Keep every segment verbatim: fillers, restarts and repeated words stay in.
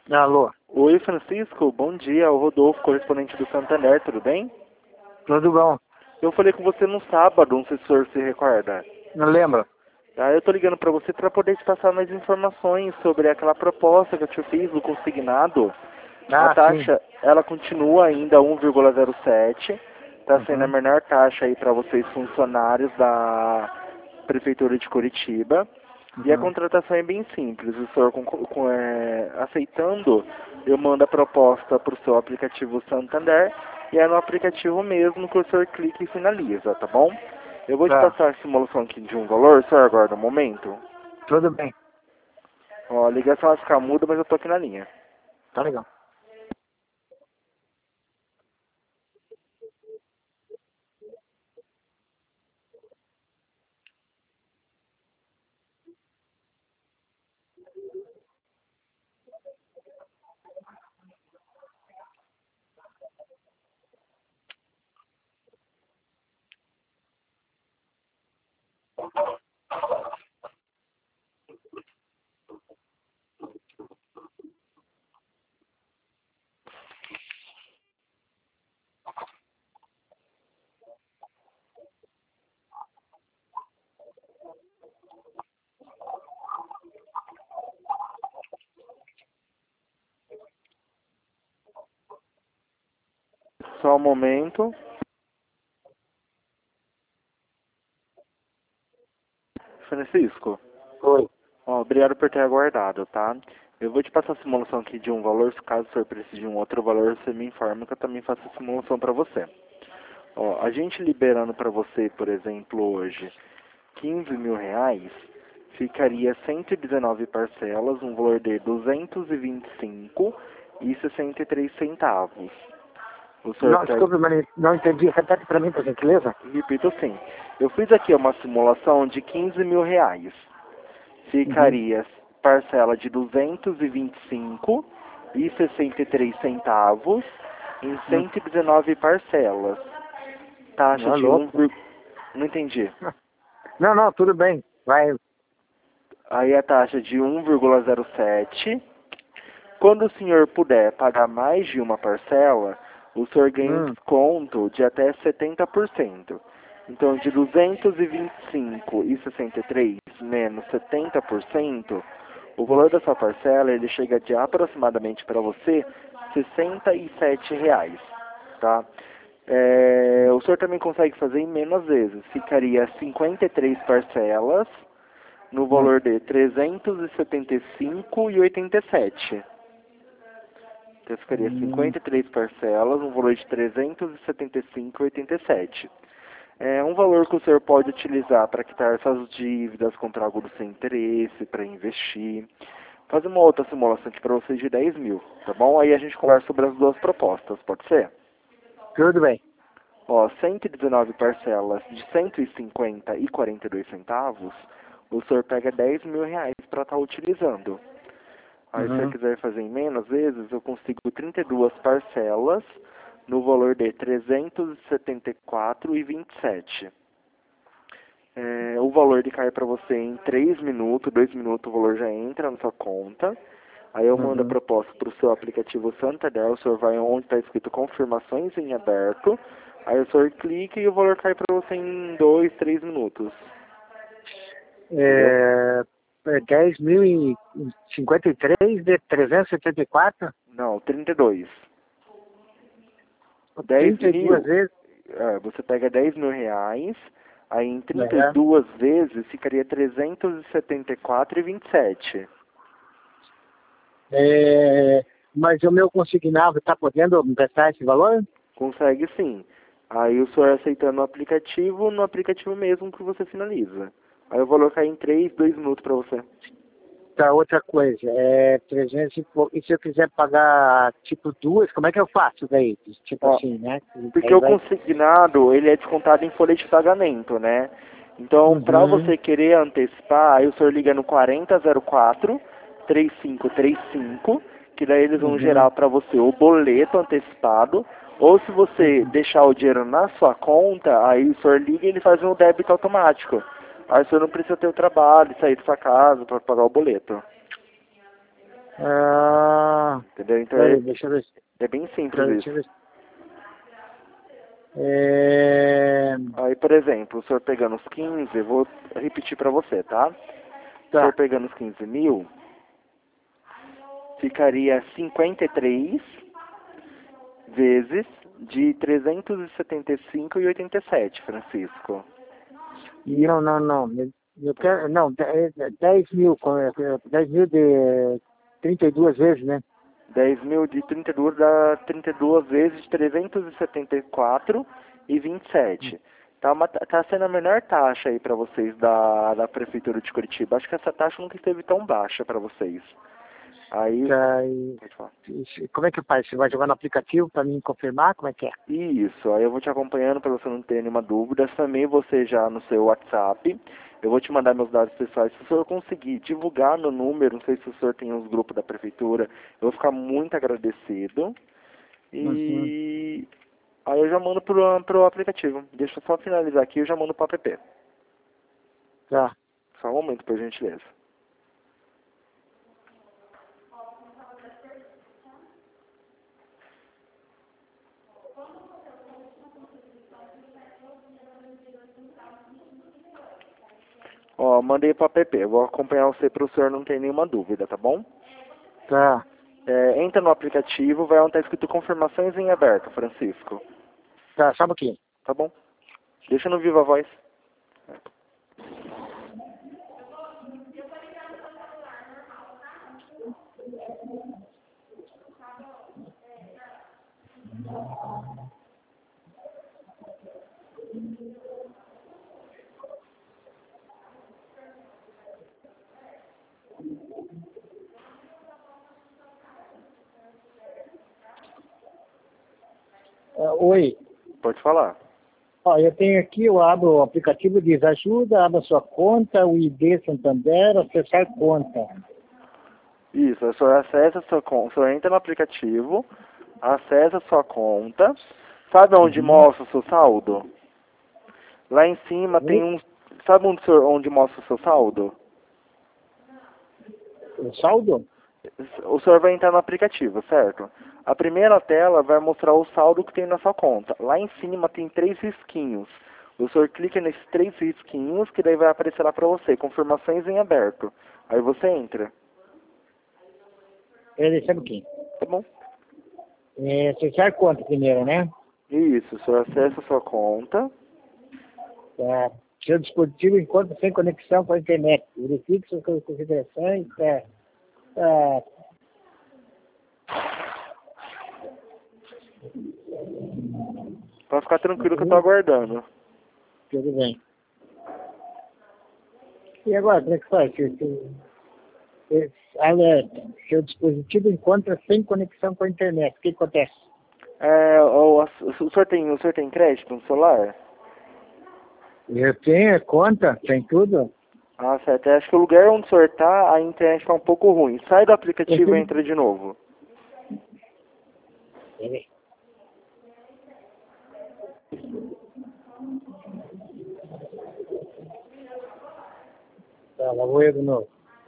Alô, Oi, Francisco, bom dia, o Rodolfo, correspondente do Santander, tudo bem? tudo bom? Eu falei com você no sábado, não sei se o senhor se recorda. Não lembro? Ah, eu tô ligando para você para poder te passar mais informações sobre aquela proposta que eu te fiz do consignado. A Ah, sim. taxa, ela continua ainda um vírgula zero sete, está sendo a Uhum. menor taxa aí para vocês funcionários da Prefeitura de Curitiba. E a Uhum. contratação é bem simples, o senhor com, com, é, aceitando, eu mando a proposta para o seu aplicativo Santander e é no aplicativo mesmo que o senhor clica e finaliza, tá bom? Eu vou te Tá, passar a simulação aqui de um valor, o senhor aguarda um momento. tudo bem. Ó, a ligação vai ficar muda, mas eu tô aqui na linha. Tá legal. Só um momento. Francisco, Oi. ó, obrigado por ter aguardado, tá? Eu vou te passar a simulação aqui de um valor, se caso o senhor precise de um outro valor, você me informa que eu também faço a simulação para você. Ó, a gente liberando para você, por exemplo, hoje, quinze mil reais, ficaria cento e dezenove parcelas, um valor de duzentos e vinte e cinco e sessenta e três centavos. O senhor Não, pega, desculpe, mas não entendi. Repete para mim, por gentileza. repito assim, eu fiz aqui uma simulação de quinze mil reais. Uhum. Ficaria parcela de duzentos e vinte e cinco e sessenta e três centavos em Hum. cento e dezenove parcelas. Taxa Não, de um, louco. não entendi. Não, não, tudo bem. Vai. Aí a taxa de um vírgula zero sete. Quando o senhor puder pagar mais de uma parcela, o senhor ganha um Hum. desconto de até setenta por cento. Então, de duzentos e vinte e cinco e sessenta e três menos setenta por cento, o valor da sua parcela ele chega de aproximadamente para você sessenta e sete reais, tá? É, o senhor também consegue fazer em menos vezes. Ficaria cinquenta e três parcelas no Hum. valor de trezentos e setenta e cinco e oitenta e sete. Então ficaria Hum. cinquenta e três parcelas, um valor de trezentos e setenta e cinco e oitenta e sete. É um valor que o senhor pode utilizar para quitar suas dívidas, contra algo do seu interesse, para investir. Fazer uma outra simulação aqui para vocês de dez mil, tá bom? Aí a gente conversa sobre as duas propostas, pode ser? Tudo bem. Ó, cento e dezenove parcelas de cento e cinquenta e quarenta e dois centavos, o senhor pega dez mil reais para estar utilizando. Aí se você Uhum. quiser fazer em menos vezes, eu consigo trinta e duas parcelas no valor de trezentos e setenta e quatro e vinte e sete. É, o valor de cai para você em três minutos, dois minutos o valor já entra na sua conta. Aí eu mando a Uhum. proposta para o seu aplicativo Santander, o senhor vai onde está escrito confirmações em aberto, aí o senhor clica e o valor cai para você em dois, três minutos. Entendeu? É, é dez mil e cinquenta e três de trezentos e setenta e quatro? Não, trinta e dois. dez trinta e duas mil, vezes. é, você pega dez mil reais, aí em trinta e É. duas vezes ficaria trezentos e setenta e quatro e vinte e sete. É, mas o meu consignado está podendo emprestar esse valor? Consegue sim. Aí o senhor aceitando o aplicativo, no aplicativo mesmo que você finaliza. Aí o valor cai em três, dois minutos para você. Tá, outra coisa, é trezentos e pouco. E se eu quiser pagar, tipo, duas, como é que eu faço daí? Tipo Ó, assim, né? porque Aí o vai... consignado, ele é descontado em folha de pagamento, né? Então, para Uhum, você querer antecipar, aí o senhor liga no quarenta zero quatro, três cinco três cinco, que daí eles vão uhum, gerar para você o boleto antecipado, ou se você uhum. deixar o dinheiro na sua conta, aí o senhor liga e ele faz um débito automático. Aí o senhor não precisa ter o trabalho, sair de sua casa para pagar o boleto. Ah, Entendeu? Então Peraí, é, deixa eu ver. é bem simples Peraí, isso. deixa eu ver. É... Aí, por exemplo, o senhor pegando os quinze, eu vou repetir para você, tá? O senhor Tá. pegando os quinze mil, ficaria cinquenta e três vezes de trezentos e setenta e cinco e oitenta e sete, Francisco. Não, não, não. Eu- Eu quero. Não, de- é dez mil. com- é, dez mil de trinta e duas vezes, né? dez mil de trinta e dois dá trinta e duas vezes trezentos e setenta e quatro e vinte e sete. Tá, uma, tá sendo a menor taxa aí para vocês da, da Prefeitura de Curitiba. Acho que essa taxa nunca esteve tão baixa para vocês. Aí, Tá, e- pode falar. e como é que faz? Você vai jogar no aplicativo para mim confirmar? Como é que é? Isso, aí eu vou te acompanhando para você não ter nenhuma dúvida. Também você já no seu WhatsApp, eu vou te mandar meus dados pessoais. Se o senhor conseguir divulgar meu número, não sei se o senhor tem os grupos da prefeitura, eu vou ficar muito agradecido. Uhum. E aí eu já mando pro, pro aplicativo. Deixa eu só finalizar aqui e eu já mando pro app. Tá. Só um momento, por gentileza. Ó, mandei pro app. Eu vou acompanhar você pro senhor não ter nenhuma dúvida, tá bom? Tá. É, entra no aplicativo, vai onde tá escrito confirmações em aberto, Francisco. Tá, só um pouquinho. Tá bom? Deixa no Viva Voz. Ah, oi. Pode falar. Ó, eu tenho aqui, eu abro o aplicativo, diz ajuda, abra sua conta, o I D Santander, acessar conta. Isso, o senhor acessa a sua conta, o senhor entra no aplicativo, acessa a sua conta, sabe onde Uhum. mostra o seu saldo? Lá em cima tem Oi? um, sabe onde, o senhor- onde mostra o seu saldo? O saldo? O senhor vai entrar no aplicativo, certo? A primeira tela vai mostrar o saldo que tem na sua conta. Lá em cima tem três risquinhos. O senhor clica nesses três risquinhos que daí vai aparecer lá para você, confirmações em aberto. Aí você entra, Ele sabe quem? tá bom? É, acessar conta primeiro, né? Isso, o senhor acessa a sua conta. Tá. Seu dispositivo encontra sem conexão com a internet. Verifique suas configurações. Tá. Tá. Pode ficar tranquilo que eu tô aguardando. Tudo bem. E agora, como é que faz? Seu, seu, seu, alerta. Seu dispositivo encontra sem conexão com a internet. O que acontece? É, o, o, senhor tem, o senhor tem crédito no celular? Eu tenho conta, tem tudo. Ah, certo. Eu acho que o lugar onde o senhor tá, a internet tá um pouco ruim. Sai do aplicativo e Eu entra de novo. tenho... Tá, lá vou eu de novo.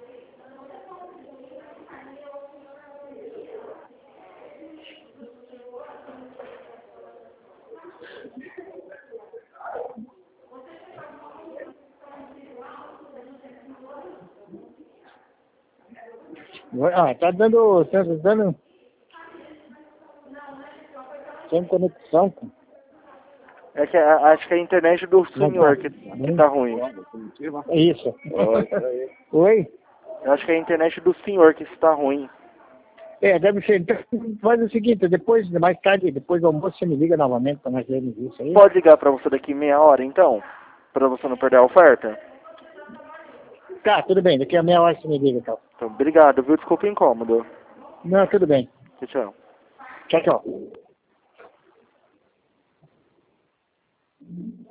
Ah, tá dando, tá dando sem conexão. É que a- acho que é a internet do Não senhor tá. que, que tá ruim. É isso. Oi? Eu acho que é a internet do senhor que está ruim. É, deve ser. Então, faz o seguinte, depois, mais tarde, depois do almoço, você me liga novamente para nós vermos isso aí. Pode ligar pra você daqui meia hora, então? Pra você não perder a oferta? Tá, tudo bem, daqui a meia hora você me liga, então. Então, obrigado, viu? Desculpa o incômodo. Não, tudo bem. Tchau, tchau. Tchau, tchau.